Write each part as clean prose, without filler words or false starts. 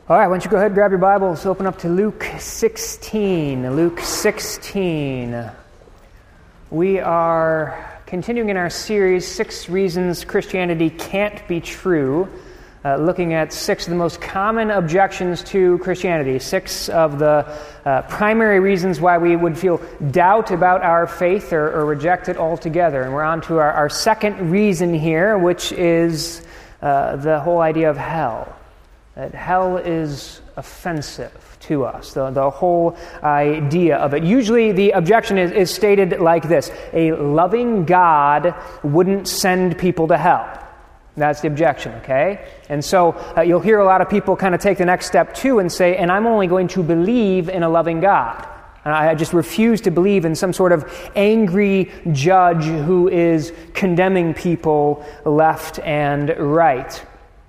All right, why don't you go ahead and grab your Bibles, open up to Luke 16. Luke 16. We are continuing in our series, 6 Reasons Christianity Can't Be True, looking at 6 of the most common objections to Christianity, 6 of the primary reasons why we would feel doubt about our faith or reject it altogether. And we're on to our second reason here, which is the whole idea of hell. That hell is offensive to us, the whole idea of it. Usually the objection is stated like this: a loving God wouldn't send people to hell. That's the objection, okay? And so you'll hear a lot of people kind of take the next step too and say, and I'm only going to believe in a loving God. I just refuse to believe in some sort of angry judge who is condemning people left and right.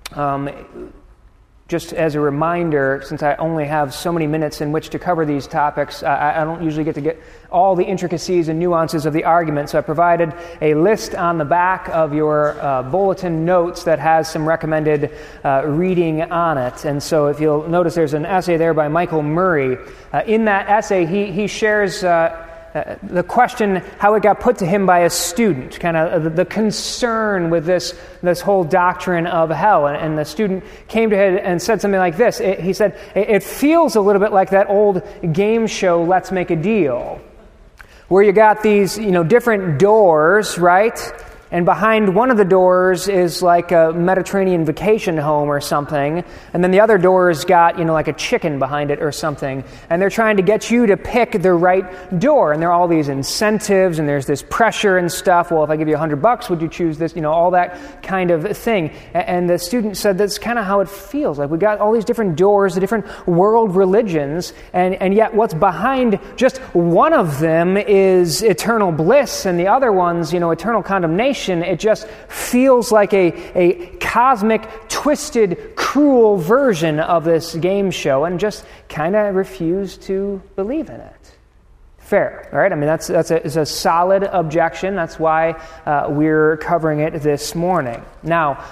Just as a reminder, since I only have so many minutes in which to cover these topics, I don't usually get to get all the intricacies and nuances of the argument, so I provided a list on the back of your bulletin notes that has some recommended reading on it. And so if you'll notice, there's an essay there by Michael Murray. In that essay, he shares the question, how it got put to him by a student, kind of the concern with this whole doctrine of hell. And the student came to him and said something like this. He said, it feels a little bit like that old game show, Let's Make a Deal, where you got these, different doors, right? And behind one of the doors is like a Mediterranean vacation home or something. And then the other door's got, like a chicken behind it or something. And they're trying to get you to pick the right door. And there are all these incentives and there's this pressure and stuff. Well, if I give you $100, would you choose this? All that kind of thing. And the student said that's kind of how it feels. Like we got all these different doors, the different world religions. And yet what's behind just one of them is eternal bliss. And the other one's, eternal condemnation. It just feels like a cosmic, twisted, cruel version of this game show, and just kind of refuse to believe in it. Fair, all right? I mean, that's a solid objection. That's why we're covering it this morning. Now,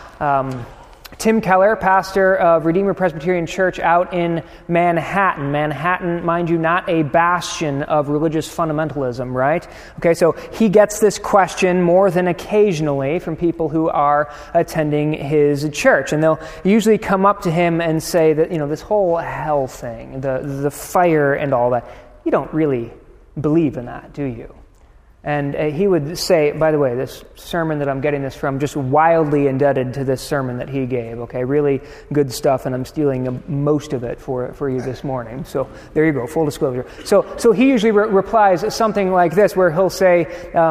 Tim Keller, pastor of Redeemer Presbyterian Church out in Manhattan. Manhattan, mind you, not a bastion of religious fundamentalism, right? Okay, so he gets this question more than occasionally from people who are attending his church. And they'll usually come up to him and say that, this whole hell thing, the fire and all that, you don't really believe in that, do you? And he would say, by the way, this sermon that I'm getting this from, just wildly indebted to this sermon that he gave, okay? Really good stuff, and I'm stealing most of it for you this morning. So there you go, full disclosure. So he usually replies something like this, where he'll say,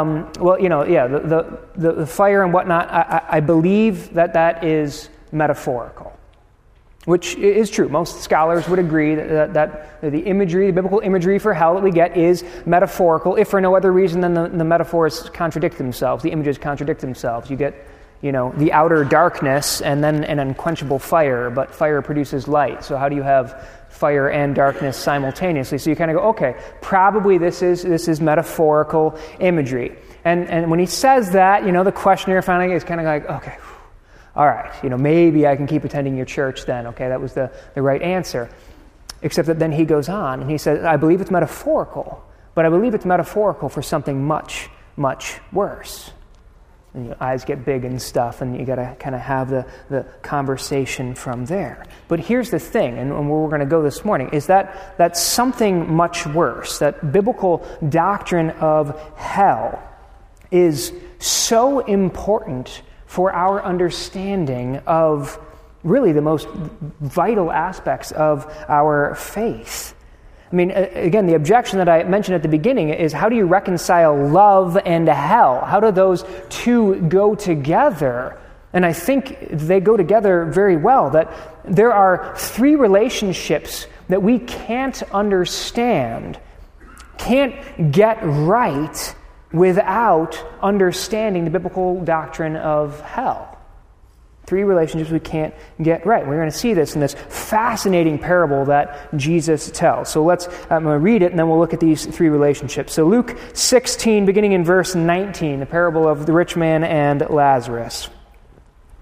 the fire and whatnot, I believe that is metaphorical. Which is true. Most scholars would agree that the imagery, the biblical imagery for hell that we get is metaphorical, if for no other reason than the metaphors contradict themselves, the images contradict themselves. You get, the outer darkness and then an unquenchable fire, but fire produces light. So how do you have fire and darkness simultaneously? So you kind of go, okay, probably this is metaphorical imagery. And when he says that, the questioner finally is kind of like, okay, all right, maybe I can keep attending your church then. Okay, that was the right answer. Except that then he goes on and he says, I believe it's metaphorical, but I believe it's metaphorical for something much, much worse. And your eyes get big and stuff, and you got to kind of have the conversation from there. But here's the thing, and where we're going to go this morning, is that something much worse, that biblical doctrine of hell is so important for our understanding of really the most vital aspects of our faith. I mean, again, the objection that I mentioned at the beginning is, how do you reconcile love and hell? How do those two go together? And I think they go together very well, that there are 3 relationships that we can't understand, can't get right, without understanding the biblical doctrine of hell. 3 relationships we can't get right. We're going to see this in this fascinating parable that Jesus tells. So I'm going to read it, and then we'll look at these 3 relationships. So Luke 16, beginning in verse 19, the parable of the rich man and Lazarus.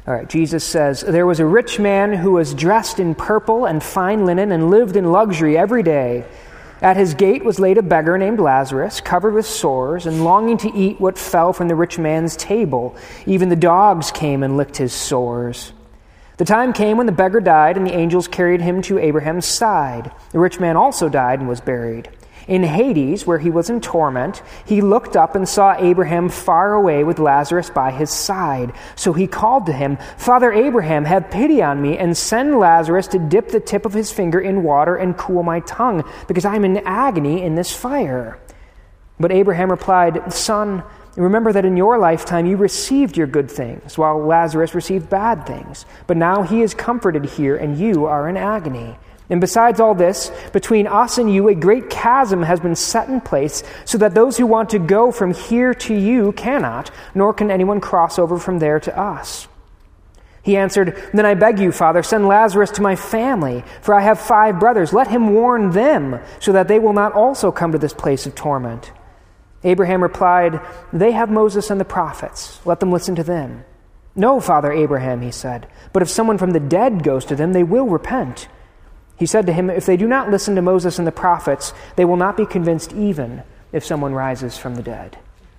All right, Jesus says, "There was a rich man who was dressed in purple and fine linen and lived in luxury every day. At his gate was laid a beggar named Lazarus, covered with sores and longing to eat what fell from the rich man's table. Even the dogs came and licked his sores. The time came when the beggar died, and the angels carried him to Abraham's side. The rich man also died and was buried. In Hades, where he was in torment, he looked up and saw Abraham far away with Lazarus by his side. So he called to him, 'Father Abraham, have pity on me and send Lazarus to dip the tip of his finger in water and cool my tongue, because I am in agony in this fire.' But Abraham replied, 'Son, remember that in your lifetime you received your good things, while Lazarus received bad things. But now he is comforted here, and you are in agony. And besides all this, between us and you a great chasm has been set in place, so that those who want to go from here to you cannot, nor can anyone cross over from there to us.' He answered, 'Then I beg you, Father, send Lazarus to my family, for I have 5 brothers. Let him warn them, so that they will not also come to this place of torment.' Abraham replied, 'They have Moses and the prophets. Let them listen to them.' 'No, Father Abraham,' he said, 'but if someone from the dead goes to them, they will repent.' He said to him, 'If they do not listen to Moses and the prophets, they will not be convinced even if someone rises from the dead.'"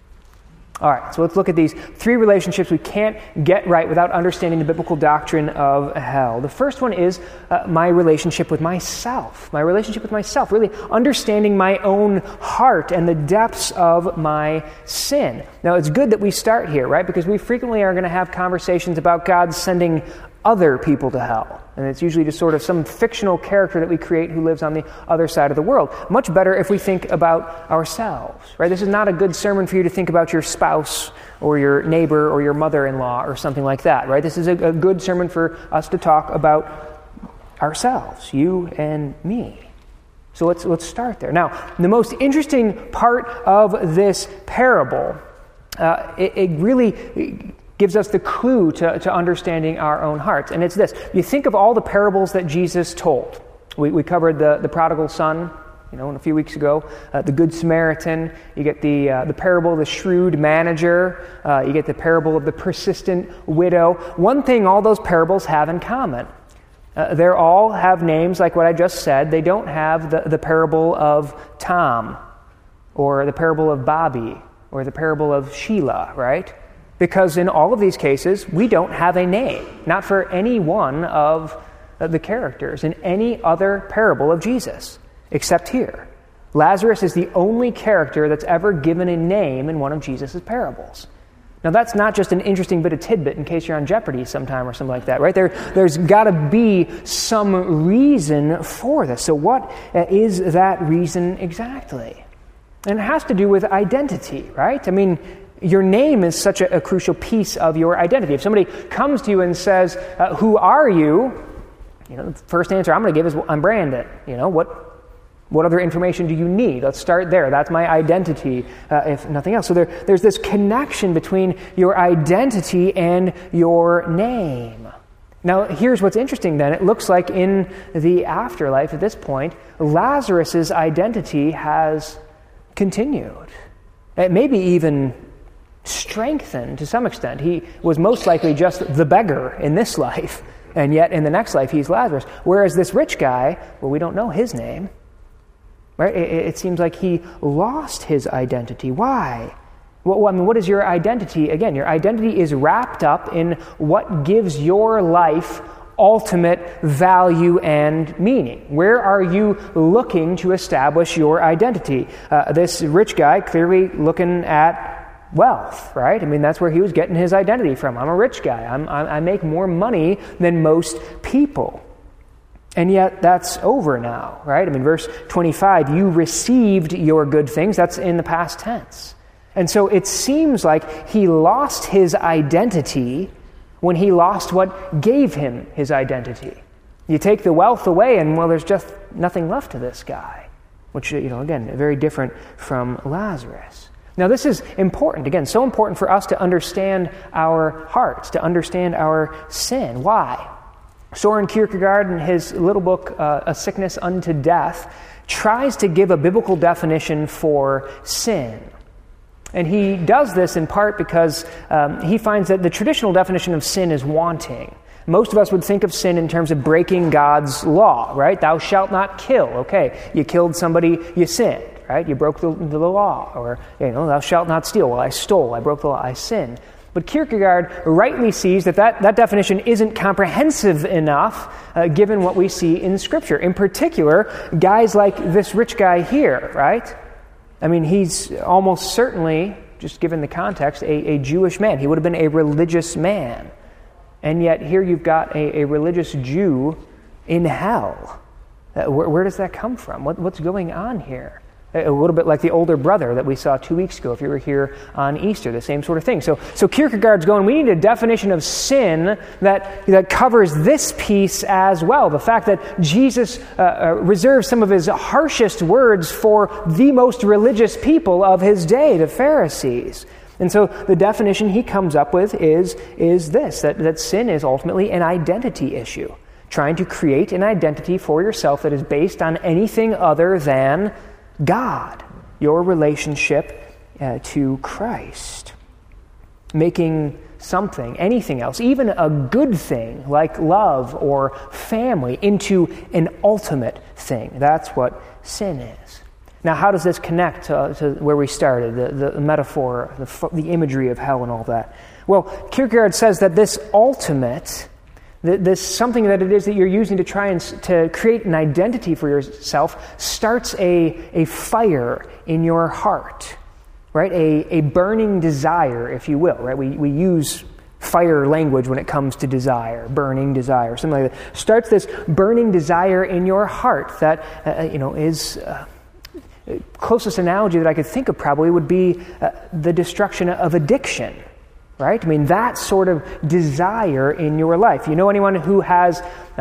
All right, so let's look at these 3 relationships we can't get right without understanding the biblical doctrine of hell. The first one is my relationship with myself. My relationship with myself, really understanding my own heart and the depths of my sin. Now, it's good that we start here, right? Because we frequently are going to have conversations about God sending other people to hell. And it's usually just sort of some fictional character that we create who lives on the other side of the world. Much better if we think about ourselves, right? This is not a good sermon for you to think about your spouse or your neighbor or your mother-in-law or something like that, right? This is a good sermon for us to talk about ourselves, you and me. So let's start there. Now, the most interesting part of this parable, it really gives us the clue to understanding our own hearts. And it's this. You think of all the parables that Jesus told. We covered the prodigal son, a few weeks ago. The Good Samaritan. You get the parable of the shrewd manager. You get the parable of the persistent widow. One thing all those parables have in common. They all have names like what I just said. They don't have the parable of Tom or the parable of Bobby or the parable of Sheila, right? Because in all of these cases, we don't have a name, not for any one of the characters in any other parable of Jesus, except here. Lazarus is the only character that's ever given a name in one of Jesus' parables. Now, that's not just an interesting bit of tidbit in case you're on Jeopardy sometime or something like that, right? There's got to be some reason for this. So what is that reason exactly? And it has to do with identity, right? I mean, your name is such a crucial piece of your identity. If somebody comes to you and says, "Who are you?" The first answer I'm going to give is, "Well, I'm Brandon." What other information do you need? Let's start there. That's my identity, if nothing else. So there's this connection between your identity and your name. Now, here's what's interesting then. It looks like in the afterlife at this point, Lazarus' identity has continued. It may be even strengthened to some extent. He was most likely just the beggar in this life, and yet in the next life he's Lazarus. Whereas this rich guy, well, we don't know his name, right? It seems like he lost his identity. Why? Well, I mean, what is your identity? Again, your identity is wrapped up in what gives your life ultimate value and meaning. Where are you looking to establish your identity? This rich guy clearly looking at wealth, right? I mean, that's where he was getting his identity from. I'm a rich guy. I make more money than most people. And yet that's over now, right? I mean, verse 25, you received your good things. That's in the past tense. And so it seems like he lost his identity when he lost what gave him his identity. You take the wealth away and, well, there's just nothing left to this guy, which, again, very different from Lazarus. Now, this is important, again, so important for us to understand our hearts, to understand our sin. Why? Soren Kierkegaard, in his little book, A Sickness Unto Death, tries to give a biblical definition for sin. And he does this in part because he finds that the traditional definition of sin is wanting. Most of us would think of sin in terms of breaking God's law, right? Thou shalt not kill. Okay, you killed somebody, you sinned, right? You broke the law. Or, thou shalt not steal. Well, I stole, I broke the law, I sinned. But Kierkegaard rightly sees that definition isn't comprehensive enough given what we see in Scripture. In particular, guys like this rich guy here, right? I mean, he's almost certainly, just given the context, a Jewish man. He would have been a religious man. And yet here you've got a religious Jew in hell. Where does that come from? What's going on here? A little bit like the older brother that we saw 2 weeks ago, if you were here on Easter, the same sort of thing. So Kierkegaard's going, we need a definition of sin that covers this piece as well. The fact that Jesus reserves some of his harshest words for the most religious people of his day, the Pharisees. And so the definition he comes up with is this, that sin is ultimately an identity issue. Trying to create an identity for yourself that is based on anything other than God, your relationship to Christ. Making something, anything else, even a good thing like love or family, into an ultimate thing. That's what sin is. Now, how does this connect to where we started, the metaphor, the imagery of hell and all that? Well, Kierkegaard says that this ultimate, this something that it is that you're using to try and to create an identity for yourself, starts a fire in your heart, right? A burning desire, if you will, right? We use fire language when it comes to desire, burning desire, something like that. Starts this burning desire in your heart that is closest analogy that I could think of probably would be the destruction of addiction. Right? I mean, that sort of desire in your life. You know anyone who has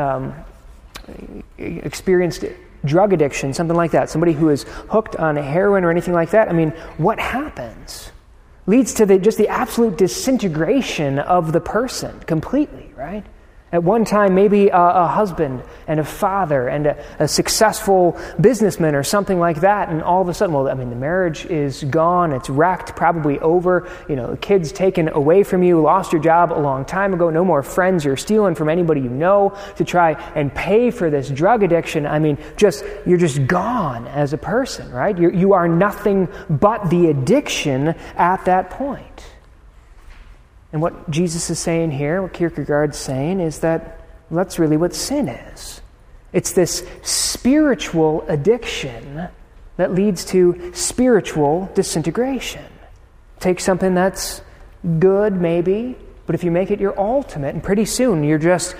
experienced drug addiction, something like that, somebody who is hooked on heroin or anything like that? I mean, what happens? Leads to just the absolute disintegration of the person completely, right? At one time, maybe a husband and a father and a successful businessman or something like that, and all of a sudden, the marriage is gone, it's wrecked, probably over, the kids taken away from you, lost your job a long time ago, no more friends, you're stealing from anybody you know to try and pay for this drug addiction. I mean, you're just gone as a person, right? You are nothing but the addiction at that point. And what Jesus is saying here, what Kierkegaard's saying, is that that's really what sin is. It's this spiritual addiction that leads to spiritual disintegration. Take something that's good, maybe, but if you make it your ultimate, and pretty soon you're just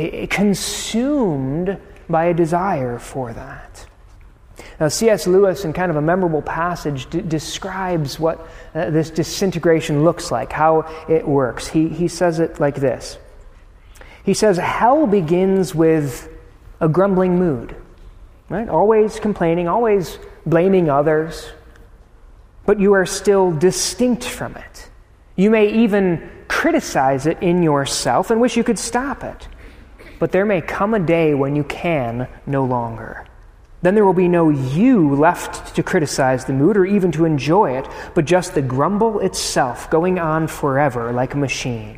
consumed by a desire for that. Now, C.S. Lewis, in kind of a memorable passage, describes what this disintegration looks like, how it works. He says it like this. He says, hell begins with a grumbling mood, right? Always complaining, always blaming others, but you are still distinct from it. You may even criticize it in yourself and wish you could stop it, but there may come a day when you can no longer. Then there will be no you left to criticize the mood or even to enjoy it, but just the grumble itself going on forever like a machine.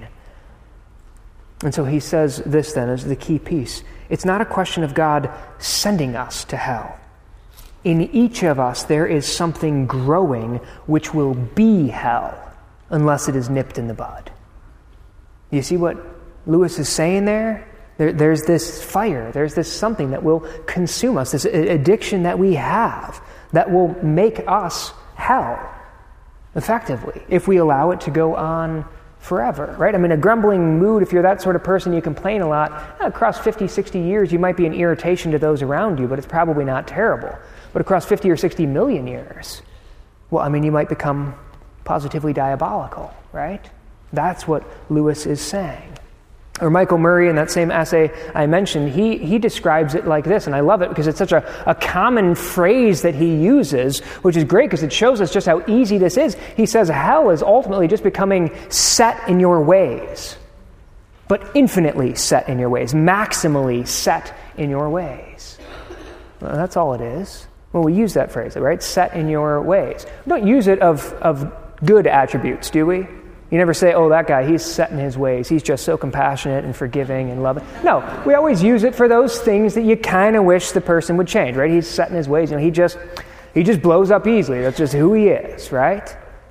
And so he says this then is the key piece. It's not a question of God sending us to hell. In each of us there is something growing which will be hell unless it is nipped in the bud. You see what Lewis is saying there? There's this fire, there's this something that will consume us, this addiction that we have that will make us hell, effectively, if we allow it to go on forever, right? I mean, a grumbling mood, if you're that sort of person, you complain a lot, across 50, 60 years, you might be an irritation to those around you, but it's probably not terrible. But across 50 or 60 million years, you might become positively diabolical, right? That's what Lewis is saying. Or Michael Murray, in that same essay I mentioned, he describes it like this, and I love it because it's such a common phrase that he uses, which is great because it shows us just how easy this is. He says, hell is ultimately just becoming set in your ways, but infinitely set in your ways, maximally set in your ways. Well, that's all it is. Well, we use that phrase, right? Set in your ways. We don't use it of good attributes, do we? You never say, oh, that guy, he's set in his ways. He's just so compassionate and forgiving and loving. No, we always use it for those things that you kind of wish the person would change, right? He's set in his ways. He just blows up easily. That's just who he is, right?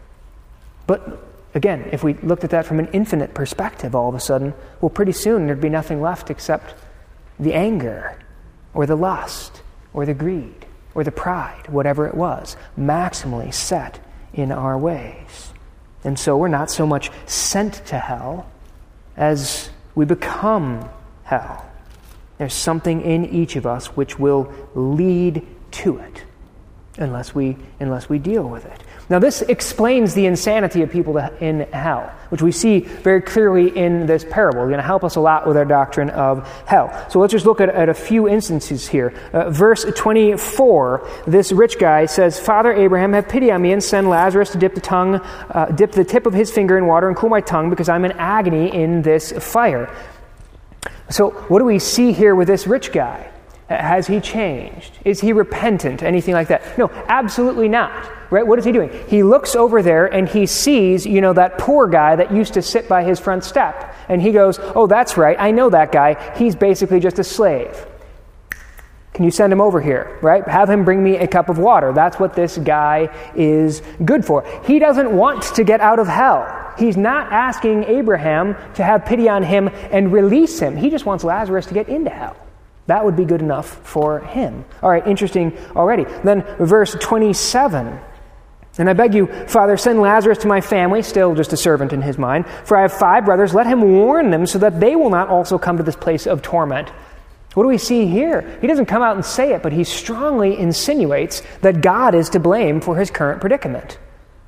But again, if we looked at that from an infinite perspective all of a sudden, well, pretty soon there'd be nothing left except the anger or the lust or the greed or the pride, whatever it was, maximally set in our ways. And so we're not so much sent to hell as we become hell. There's something in each of us which will lead to it unless we deal with it. Now this explains the insanity of people in hell, which we see very clearly in this parable. It's going to help us a lot with our doctrine of hell. So let's just look at a few instances here. Verse 24, this rich guy says, Father Abraham, have pity on me and send Lazarus to dip the tip of his finger in water and cool my tongue, because I'm in agony in this fire. So what do we see here with this rich guy? Has he changed? Is he repentant? Anything like that? No, absolutely not. Right? What is he doing? He looks over there and he sees, that poor guy that used to sit by his front step. And he goes, oh, that's right. I know that guy. He's basically just a slave. Can you send him over here? Right? Have him bring me a cup of water. That's what this guy is good for. He doesn't want to get out of hell. He's not asking Abraham to have pity on him and release him. He just wants Lazarus to get into hell. That would be good enough for him. All right, interesting already. Then verse 27. And I beg you, Father, send Lazarus to my family, still just a servant in his mind, for I have 5 brothers. Let him warn them so that they will not also come to this place of torment. What do we see here? He doesn't come out and say it, but he strongly insinuates that God is to blame for his current predicament,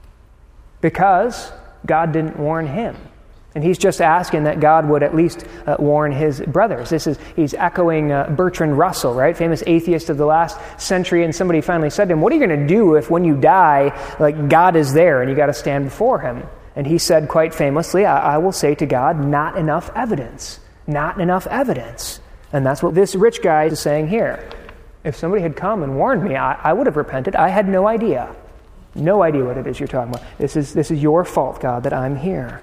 because God didn't warn him. And he's just asking that God would at least warn his brothers. He's echoing Bertrand Russell, right? Famous atheist of the last century. And somebody finally said to him, what are you going to do if when you die, God is there and you got to stand before him? And he said quite famously, I will say to God, not enough evidence. Not enough evidence. And that's what this rich guy is saying here. If somebody had come and warned me, I would have repented. I had no idea. No idea what it is you're talking about. This is your fault, God, that I'm here.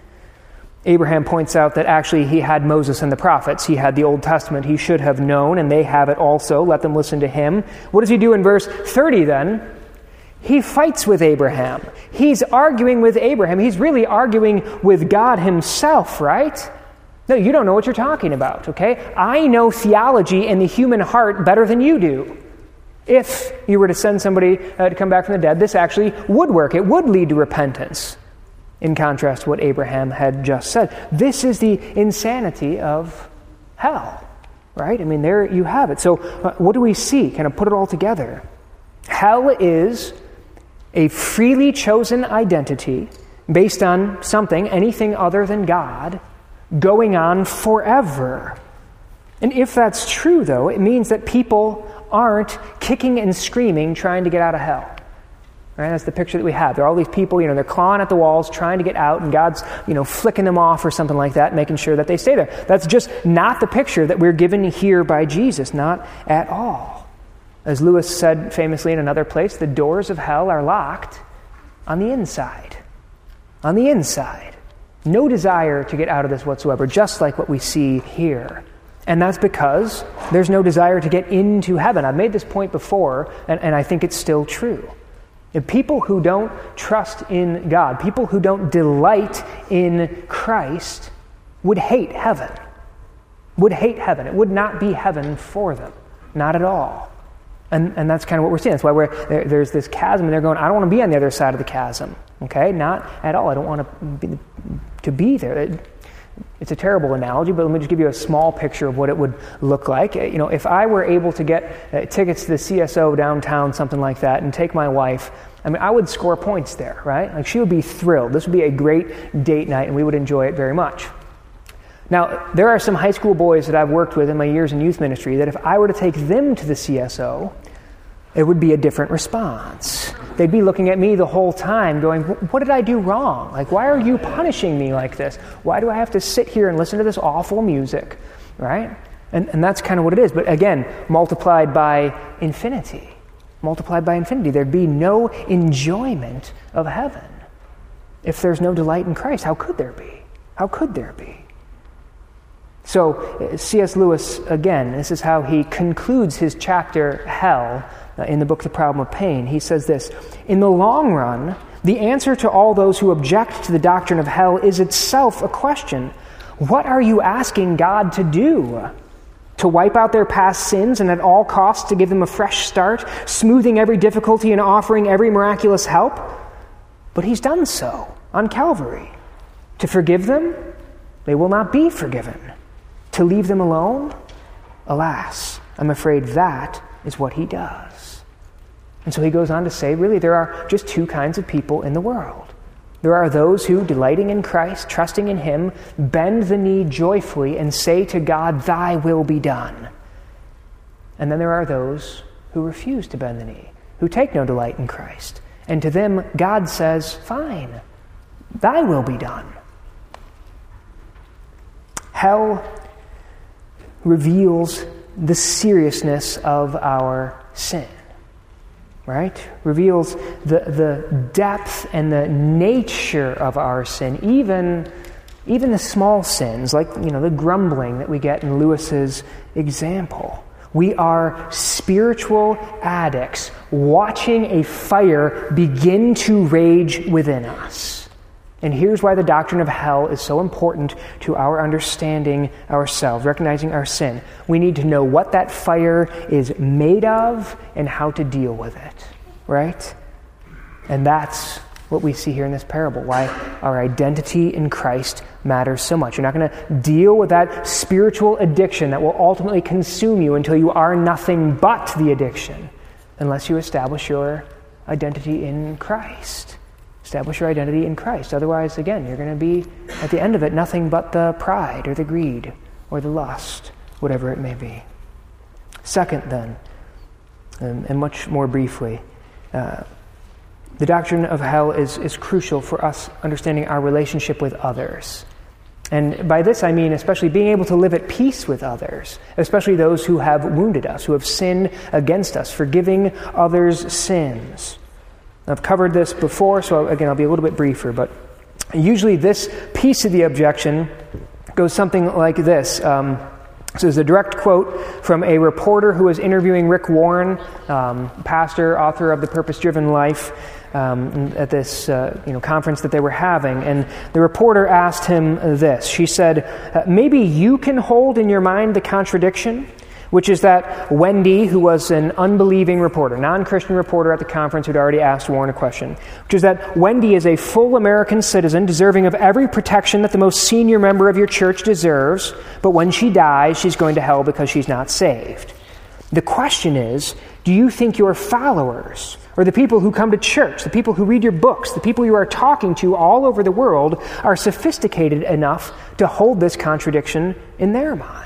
Abraham points out that actually he had Moses and the prophets. He had the Old Testament. He should have known, and they have it also. Let them listen to him. What does he do in verse 30 then? He fights with Abraham. He's arguing with Abraham. He's really arguing with God himself, right? No, you don't know what you're talking about, okay? I know theology and the human heart better than you do. If you were to send somebody to come back from the dead, this actually would work. It would lead to repentance. In contrast to what Abraham had just said. This is the insanity of hell, right? I mean, there you have it. So what do we see? Kind of put it all together. Hell is a freely chosen identity based on something, anything other than God, going on forever. And if that's true, though, it means that people aren't kicking and screaming trying to get out of hell. Right? That's the picture that we have. There are all these people, they're clawing at the walls, trying to get out, and God's, flicking them off or something like that, making sure that they stay there. That's just not the picture that we're given here by Jesus, not at all. As Lewis said famously in another place, the doors of hell are locked on the inside. On the inside. No desire to get out of this whatsoever, just like what we see here. And that's because there's no desire to get into heaven. I've made this point before, and I think it's still true. If people who don't trust in God, people who don't delight in Christ, would hate heaven. Would hate heaven. It would not be heaven for them. Not at all. And that's kind of what we're seeing. That's why there's this chasm, and they're going, I don't want to be on the other side of the chasm. Okay? Not at all. I don't want to be there. It's a terrible analogy, but let me just give you a small picture of what it would look like. If I were able to get tickets to the CSO downtown, something like that, and take my wife, I would score points there, right? She would be thrilled. This would be a great date night, and we would enjoy it very much. Now, there are some high school boys that I've worked with in my years in youth ministry that if I were to take them to the CSO, it would be a different response. They'd be looking at me the whole time going, what did I do wrong? Why are you punishing me like this? Why do I have to sit here and listen to this awful music, right? And that's kind of what it is. But again, multiplied by infinity. Multiplied by infinity. There'd be no enjoyment of heaven. If there's no delight in Christ, how could there be? How could there be? So C.S. Lewis, again, this is how he concludes his chapter, Hell, in the book The Problem of Pain. He says this: in the long run, the answer to all those who object to the doctrine of hell is itself a question. What are you asking God to do? To wipe out their past sins and at all costs to give them a fresh start, smoothing every difficulty and offering every miraculous help? But he's done so on Calvary. To forgive them, they will not be forgiven. To leave them alone, alas, I'm afraid that is what he does. And so he goes on to say, really, there are just two kinds of people in the world. There are those who, delighting in Christ, trusting in him, bend the knee joyfully and say to God, thy will be done. And then there are those who refuse to bend the knee, who take no delight in Christ. And to them, God says, fine, thy will be done. Hell reveals the seriousness of our sin, right? Reveals the depth and the nature of our sin, even the small sins, like the grumbling that we get in Lewis's example. We are spiritual addicts watching a fire begin to rage within us. And here's why the doctrine of hell is so important to our understanding ourselves, recognizing our sin. We need to know what that fire is made of and how to deal with it, right? And that's what we see here in this parable, why our identity in Christ matters so much. You're not going to deal with that spiritual addiction that will ultimately consume you until you are nothing but the addiction, unless you establish your identity in Christ. Establish your identity in Christ. Otherwise, again, you're going to be, at the end of it, nothing but the pride or the greed or the lust, whatever it may be. Second, then, and much more briefly, the doctrine of hell is crucial for us understanding our relationship with others. And by this I mean especially being able to live at peace with others, especially those who have wounded us, who have sinned against us, forgiving others' sins. I've covered this before, so again, I'll be a little bit briefer, but usually this piece of the objection goes something like this. So there's a direct quote from a reporter who was interviewing Rick Warren, pastor, author of The Purpose-Driven Life, at this conference that they were having. And the reporter asked him this. She said, maybe you can hold in your mind the contradiction, which is that Wendy, who was an unbelieving reporter, non-Christian reporter at the conference who'd already asked Warren a question, which is that Wendy is a full American citizen deserving of every protection that the most senior member of your church deserves, but when she dies, she's going to hell because she's not saved. The question is, do you think your followers, or the people who come to church, the people who read your books, the people you are talking to all over the world, are sophisticated enough to hold this contradiction in their minds?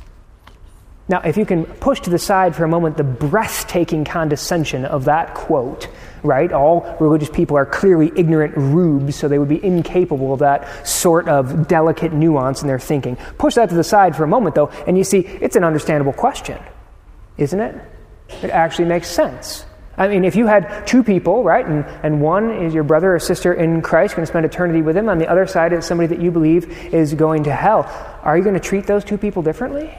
Now, if you can push to the side for a moment the breathtaking condescension of that quote, right? All religious people are clearly ignorant rubes, so they would be incapable of that sort of delicate nuance in their thinking. Push that to the side for a moment, though, and you see it's an understandable question, isn't it? It actually makes sense. I mean, if you had two people, right, and one is your brother or sister in Christ, going to spend eternity with him, on the other side is somebody that you believe is going to hell, are you going to treat those two people differently?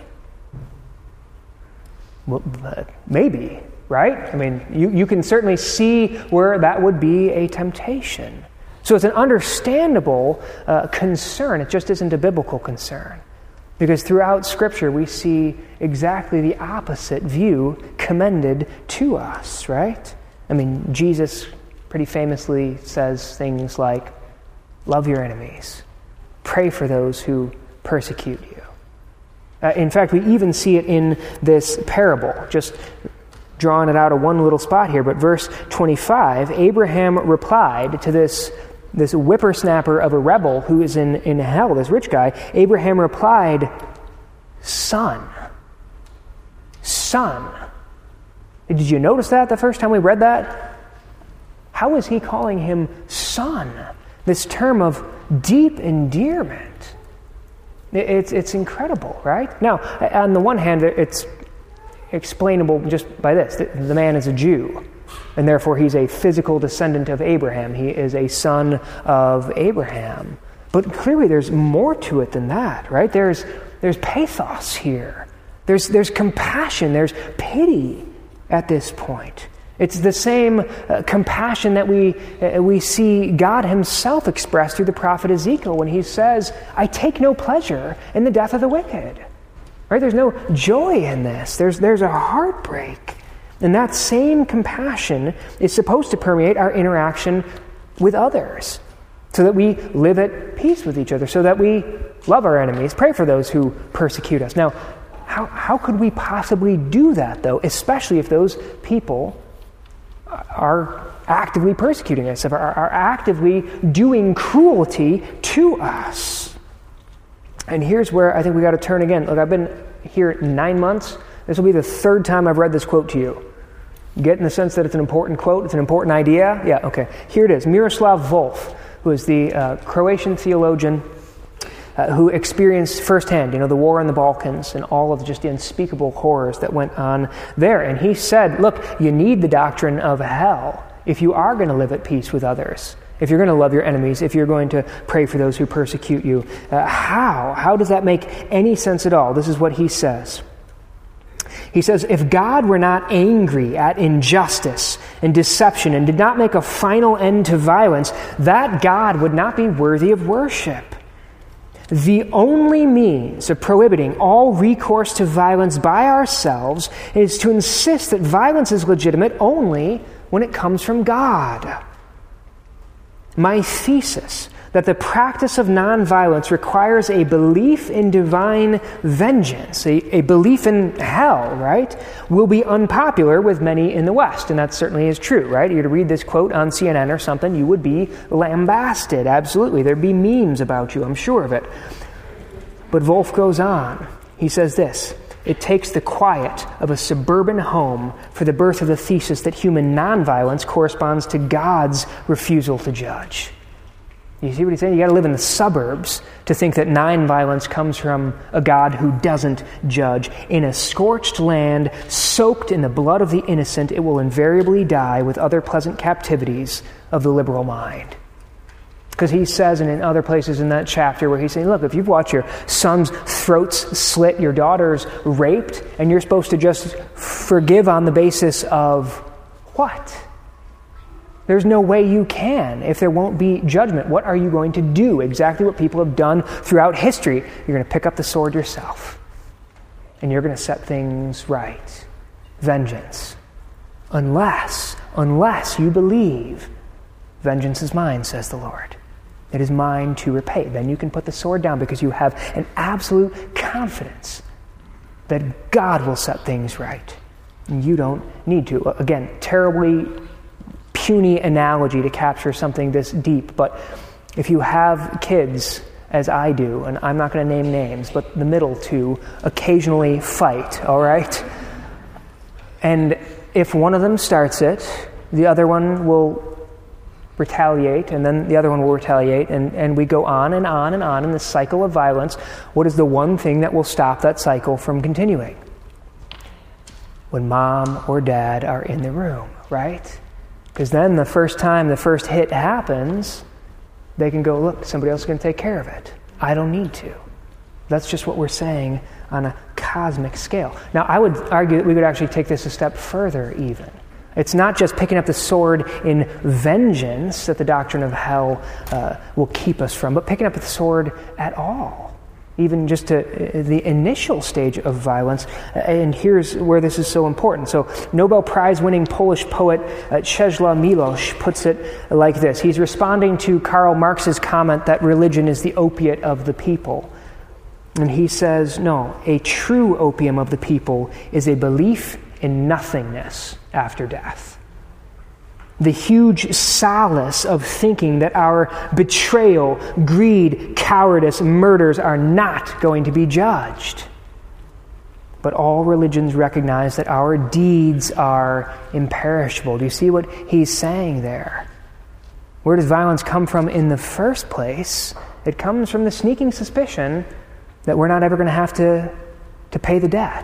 Well, maybe, right? I mean, you can certainly see where that would be a temptation. So it's an understandable concern. It just isn't a biblical concern. Because throughout Scripture, we see exactly the opposite view commended to us, right? I mean, Jesus pretty famously says things like, love your enemies, pray for those who persecute you. In fact, we even see it in this parable, just drawing it out of one little spot here. But verse 25, Abraham replied to this whippersnapper of a rebel who is in hell, this rich guy. Abraham replied, Son. Did you notice that the first time we read that? How is he calling him son? This term of deep endearment. It's incredible, right? Now, on the one hand, it's explainable just by this. The man is a Jew, And therefore, he's a physical descendant of Abraham. He is a son of Abraham. But clearly, there's more to it than that, right? There's pathos here. There's compassion. There's pity at this point. It's the same compassion that we see God himself express through the prophet Ezekiel when he says, I take no pleasure in the death of the wicked. Right? There's no joy in this. There's a heartbreak. And that same compassion is supposed to permeate our interaction with others so that we live at peace with each other, so that we love our enemies, pray for those who persecute us. Now, how could we possibly do that, though, especially if those people are actively persecuting us, are actively doing cruelty to us? And here's where I think we got to turn again. Look, I've been here 9 months. This will be the third time I've read this quote to you. Get in the sense that it's an important quote, it's an important idea? Yeah, okay. Here it is. Miroslav Volf, who is the Croatian theologian who experienced firsthand, the war in the Balkans and all of just the unspeakable horrors that went on there. And he said, look, you need the doctrine of hell if you are going to live at peace with others, if you're going to love your enemies, if you're going to pray for those who persecute you. How does that make any sense at all? This is what he says. He says, if God were not angry at injustice and deception and did not make a final end to violence, that God would not be worthy of worship. The only means of prohibiting all recourse to violence by ourselves is to insist that violence is legitimate only when it comes from God. My thesis that the practice of nonviolence requires a belief in divine vengeance, a belief in hell, right, will be unpopular with many in the West. And that certainly is true, right? You're to read this quote on CNN or something, you would be lambasted, absolutely. There'd be memes about you, I'm sure of it. But Volf goes on. He says this, it takes the quiet of a suburban home for the birth of the thesis that human nonviolence corresponds to God's refusal to judge. You see what he's saying? You got to live in the suburbs to think that nonviolence comes from a God who doesn't judge. In a scorched land, soaked in the blood of the innocent, it will invariably die with other pleasant captivities of the liberal mind. Because he says, and in other places in that chapter where he's saying, look, if you've watched your son's throats slit, your daughter's raped, and you're supposed to just forgive on the basis of what? There's no way you can if there won't be judgment. What are you going to do? Exactly what people have done throughout history. You're going to pick up the sword yourself. And you're going to set things right. Vengeance. Unless you believe, vengeance is mine, says the Lord. It is mine to repay. Then you can put the sword down because you have an absolute confidence that God will set things right. And you don't need to. Again, terribly puny analogy to capture something this deep, but if you have kids, as I do, and I'm not going to name names, but the middle two occasionally fight, all right? And if one of them starts it, the other one will retaliate, and then the other one will retaliate, and we go on and on and on in this cycle of violence. What is the one thing that will stop that cycle from continuing? When mom or dad are in the room, right? Because then the first time the first hit happens, they can go, look, somebody else is going to take care of it. I don't need to. That's just what we're saying on a cosmic scale. Now, I would argue that we could actually take this a step further even. It's not just picking up the sword in vengeance that the doctrine of hell will keep us from, but picking up the sword at all, even just to the initial stage of violence. And here's where this is so important. So Nobel Prize-winning Polish poet Czesław Miłosz puts it like this. He's responding to Karl Marx's comment that religion is the opiate of the people. And he says, no, a true opium of the people is a belief in nothingness after death. The huge solace of thinking that our betrayal, greed, cowardice, murders are not going to be judged. But all religions recognize that our deeds are imperishable. Do you see what he's saying there? Where does violence come from in the first place? It comes from the sneaking suspicion that we're not ever going to have to pay the debt.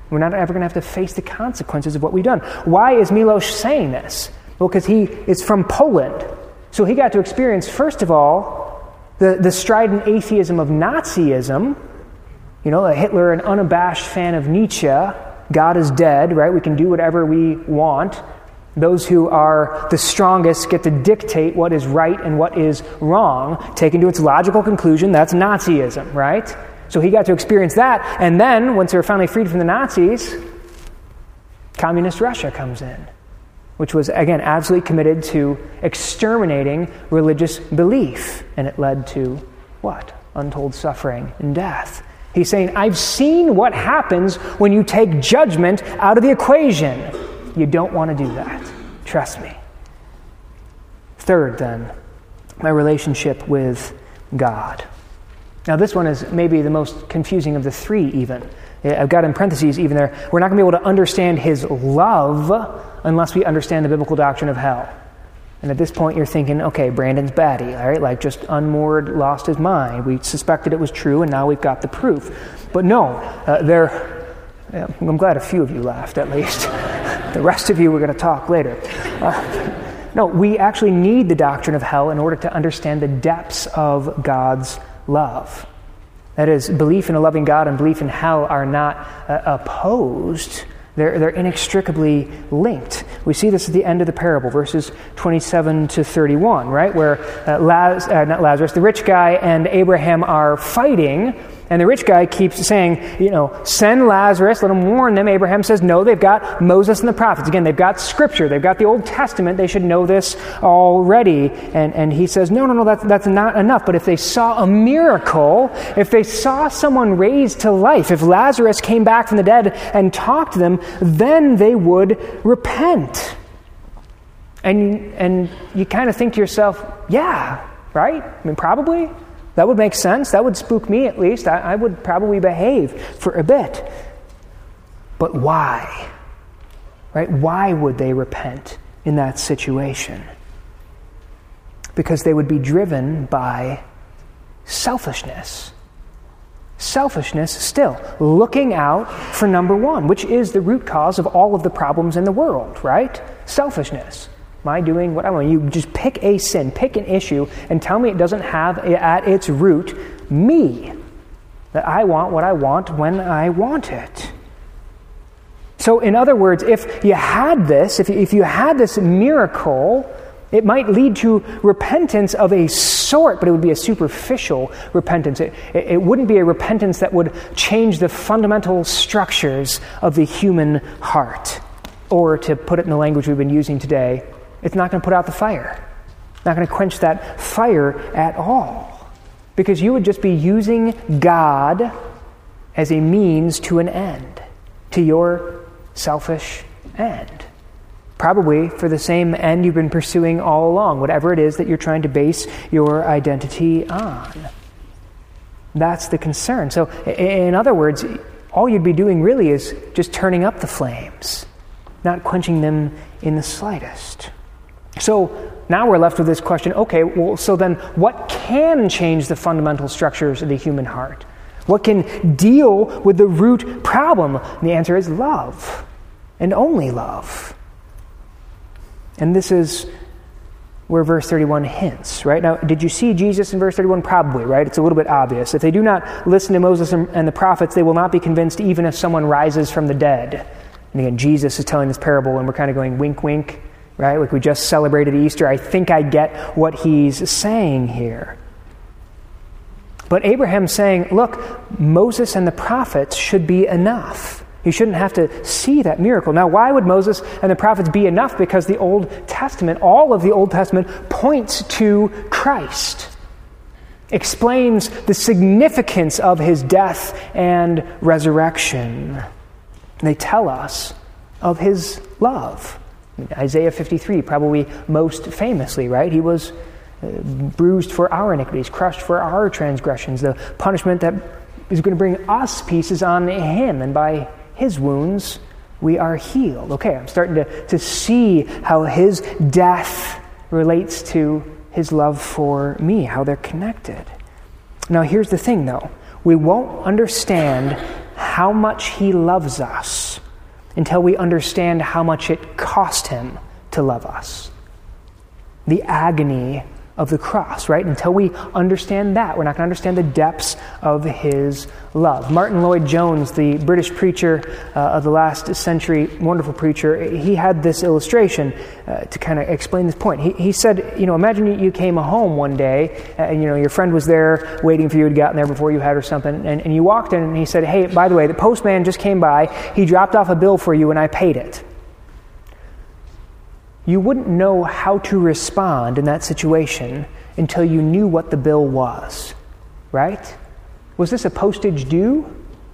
We're not ever going to have to face the consequences of what we've done. Why is Milosz saying this? Well, because he is from Poland. So he got to experience, first of all, the strident atheism of Nazism. Hitler, an unabashed fan of Nietzsche. God is dead, right? We can do whatever we want. Those who are the strongest get to dictate what is right and what is wrong. Taken to its logical conclusion, that's Nazism, right? So he got to experience that. And then, once they were finally freed from the Nazis, communist Russia comes in, which was, again, absolutely committed to exterminating religious belief. And it led to what? Untold suffering and death. He's saying, I've seen what happens when you take judgment out of the equation. You don't want to do that. Trust me. Third, then, my relationship with God. Now, this one is maybe the most confusing of the three, even. I've got in parentheses even there. We're not going to be able to understand his love unless we understand the biblical doctrine of hell. And at this point, you're thinking, okay, Brandon's batty, all right? Like just unmoored, lost his mind. We suspected it was true, and now we've got the proof. But no, I'm glad a few of you laughed, at least. The rest of you, we're going to talk later. No, we actually need the doctrine of hell in order to understand the depths of God's love. That is, belief in a loving God and belief in hell are not opposed. They're inextricably linked. We see this at the end of the parable, verses 27 to 31, right? Where the rich guy and Abraham are fighting, and the rich guy keeps saying, send Lazarus, let him warn them. Abraham says, no, they've got Moses and the prophets. Again, they've got Scripture. They've got the Old Testament. They should know this already. And he says, no, that's not enough. But if they saw a miracle, if they saw someone raised to life, if Lazarus came back from the dead and talked to them, then they would repent. And you kind of think to yourself, yeah, right? I mean, probably. That would make sense. That would spook me at least. I would probably behave for a bit. But why? Right? Why would they repent in that situation? Because they would be driven by selfishness. Selfishness still. Looking out for number one, which is the root cause of all of the problems in the world, right? Selfishness. Am I doing what I want? You just pick a sin, pick an issue, and tell me it doesn't have at its root me. That I want what I want when I want it. So in other words, if you had this, if you had this miracle, it might lead to repentance of a sort, but it would be a superficial repentance. It wouldn't be a repentance that would change the fundamental structures of the human heart. Or to put it in the language we've been using today, it's not going to put out the fire. Not going to quench that fire at all. Because you would just be using God as a means to an end. To your selfish end. Probably for the same end you've been pursuing all along. Whatever it is that you're trying to base your identity on. That's the concern. So, in other words, all you'd be doing really is just turning up the flames. Not quenching them in the slightest. So now we're left with this question, okay, well, so then what can change the fundamental structures of the human heart? What can deal with the root problem? And the answer is love, and only love. And this is where verse 31 hints, right? Now, did you see Jesus in verse 31? Probably, right? It's a little bit obvious. If they do not listen to Moses and the prophets, they will not be convinced even if someone rises from the dead. And again, Jesus is telling this parable, and we're kind of going wink, wink, right? Like we just celebrated Easter. I think I get what he's saying here. But Abraham's saying, look, Moses and the prophets should be enough. You shouldn't have to see that miracle. Now, why would Moses and the prophets be enough? Because the Old Testament, all of the Old Testament, points to Christ. Explains the significance of his death and resurrection. They tell us of his love. Isaiah 53, probably most famously, right? He was bruised for our iniquities, crushed for our transgressions, the punishment that is going to bring us peace is on him, and by his wounds we are healed. Okay, I'm starting to see how his death relates to his love for me, how they're connected. Now here's the thing though, we won't understand how much he loves us until we understand how much it cost him to love us. The agony of the cross, right? Until we understand that, we're not going to understand the depths of his love. Martin Lloyd-Jones, the British preacher of the last century, wonderful preacher, he had this illustration to kind of explain this point. He said, imagine you came home one day and, your friend was there waiting for you, had gotten there before you had or something, and you walked in and he said, hey, by the way, the postman just came by, he dropped off a bill for you and I paid it. You wouldn't know how to respond in that situation until you knew what the bill was, right? Was this a postage due?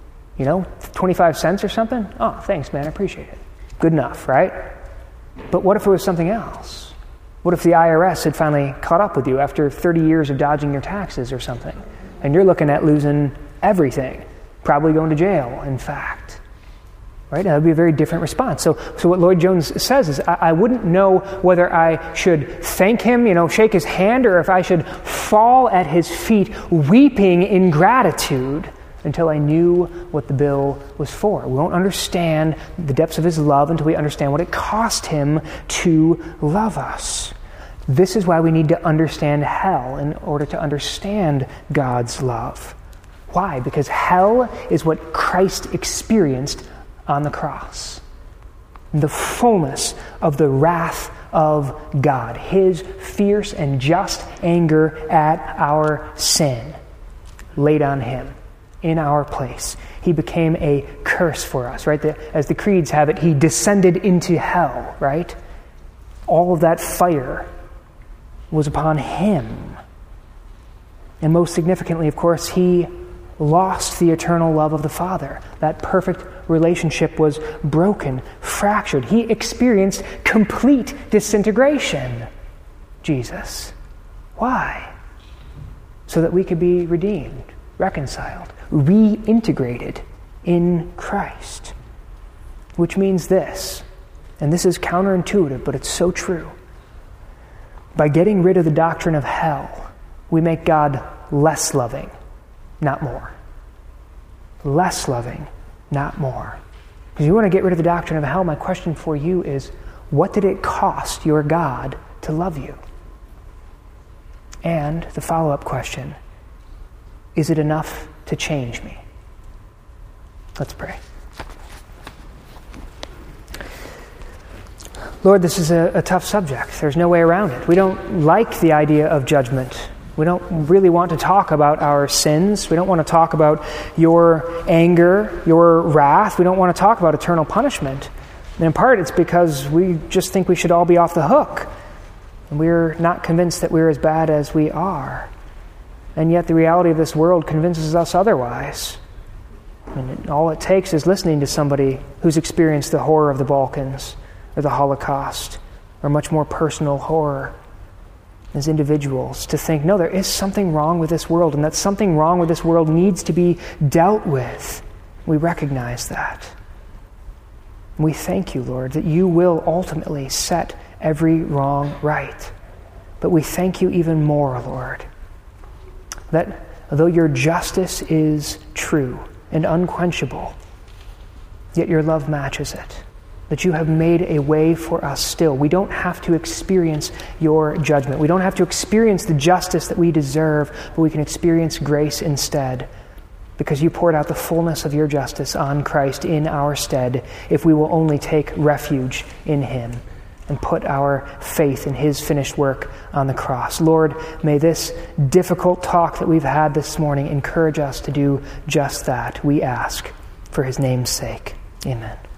25 cents or something? Oh, thanks, man, I appreciate it. Good enough, right? But what if it was something else? What if the IRS had finally caught up with you after 30 years of dodging your taxes or something? And you're looking at losing everything, probably going to jail, in fact. Right? That would be a very different response. So what Lloyd-Jones says is, I wouldn't know whether I should thank him, shake his hand, or if I should fall at his feet weeping in gratitude until I knew what the bill was for. We won't understand the depths of his love until we understand what it cost him to love us. This is why we need to understand hell in order to understand God's love. Why? Because hell is what Christ experienced on the cross. The fullness of the wrath of God. His fierce and just anger at our sin laid on him in our place. He became a curse for us, right? As the creeds have it, he descended into hell, right? All of that fire was upon him. And most significantly, of course, he lost the eternal love of the Father. That perfect relationship was broken, fractured. He experienced complete disintegration, Jesus. Why? So that we could be redeemed, reconciled, reintegrated in Christ. Which means this, and this is counterintuitive, but it's so true. By getting rid of the doctrine of hell, we make God less loving, not more. Less loving, not more. Because you want to get rid of the doctrine of hell, my question for you is, what did it cost your God to love you? And the follow-up question, is it enough to change me? Let's pray. Lord, this is a tough subject. There's no way around it. We don't like the idea of judgment. We don't really want to talk about our sins. We don't want to talk about your anger, your wrath. We don't want to talk about eternal punishment. And in part, it's because we just think we should all be off the hook. And we're not convinced that we're as bad as we are. And yet the reality of this world convinces us otherwise. And all it takes is listening to somebody who's experienced the horror of the Balkans or the Holocaust or much more personal horror as individuals to think, no, there is something wrong with this world, and that something wrong with this world needs to be dealt with. We recognize that. And we thank you, Lord, that you will ultimately set every wrong right. But we thank you even more, Lord, that though your justice is true and unquenchable, yet your love matches it. That you have made a way for us still. We don't have to experience your judgment. We don't have to experience the justice that we deserve, but we can experience grace instead, because you poured out the fullness of your justice on Christ in our stead if we will only take refuge in him and put our faith in his finished work on the cross. Lord, may this difficult talk that we've had this morning encourage us to do just that. We ask for his name's sake. Amen.